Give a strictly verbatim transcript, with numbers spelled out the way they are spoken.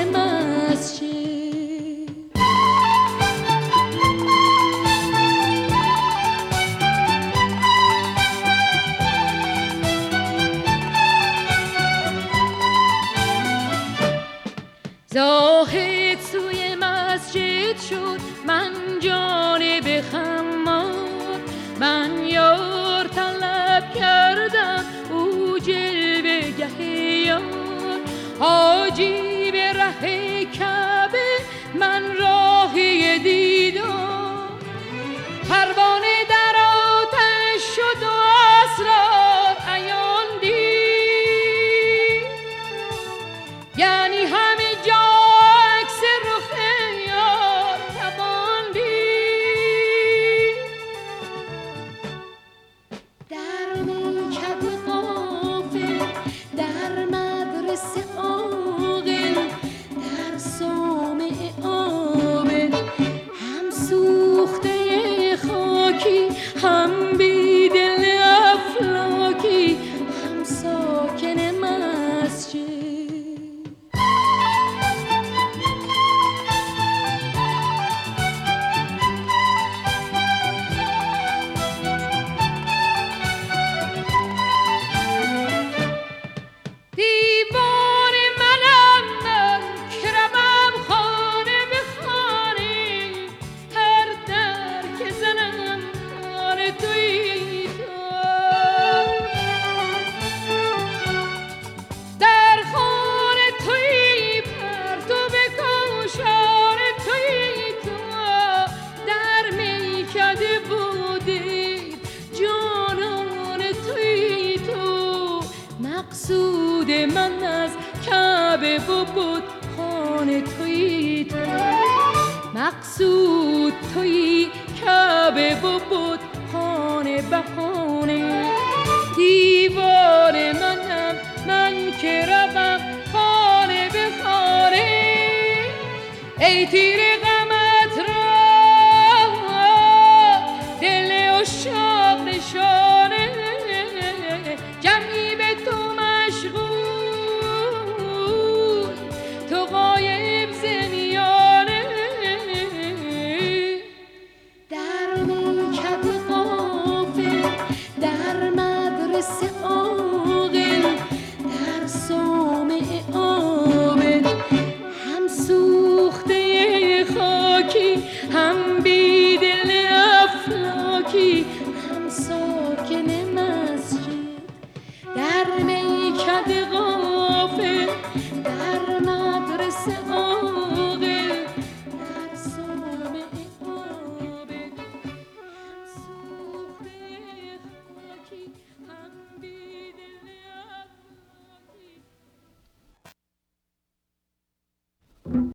مسجد. زاهد سوی مسجد شد، من جانب خمار، من یار طلب کردم او جلوه گه یار. حاجی به ره کعبه، من راهی دیدار. پروانه در آتش شد و اسرار عیان دید، یعنی همه جا عکس رخ یار توان دید. در میکده غافل، در مدرسه عاقل، در صومعه عابد، هم سوخته خاکی، هم بیدل افلاکی، هم ساکن مسجد. دیوار منم من که روم خانه به خانه، هر در که زنم خانه تویی تو. در خانه تویی پرتو به کوشان تویی تو. در میکده بودید جانان تویی تو. مقصود من از کعبه و بود خانه تویی تو. مقصود تویی کعبه و بود خانه بهانه. دیوار منم من که روم خانه به خانه. ای تیره